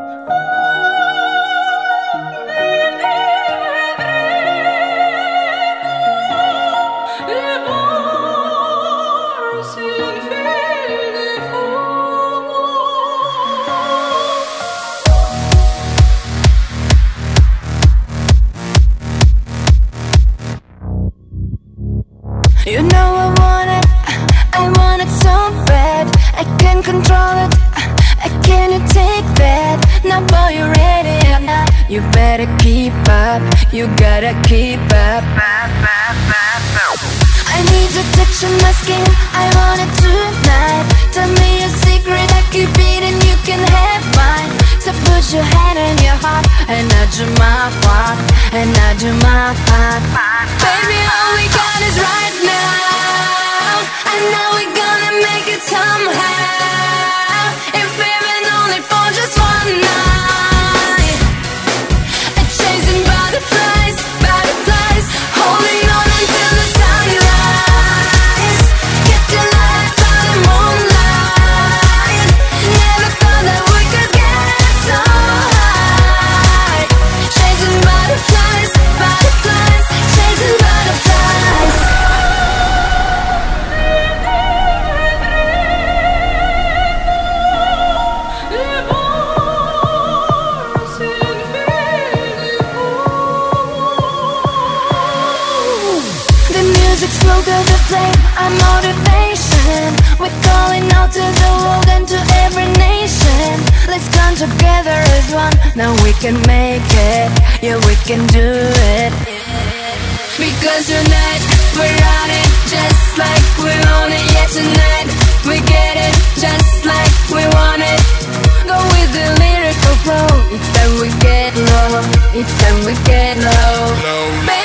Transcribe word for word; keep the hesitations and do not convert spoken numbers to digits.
You know I want it, I want it so bad. I can't control it, I can't take that. Now boy, you ready? You better keep up, you gotta keep up. I need your touch on my skin, I want it tonight. Tell me a secret, I keep it and you can have mine. So put your hand in your heart, and I do my part, and I do my part. Baby, all we got is right now. I know we're gonna make it somehow. If even only for just one night. Chasing butterflies, butterflies, holding on until the sunrise. Get your light by the moonlight. Never thought that we could get so high. Chasing butterflies, butterflies, chasing butterflies. The music's flow to the flame, our motivation. We're calling out to the world and to every nation. Let's come together as one, now we can make it. Yeah, we can do it. Because tonight, we're on it, just like we own it. Yeah, tonight, we get it, just like we want it. Go with the lyrical flow, it's time we get low, it's time we get low. Baby,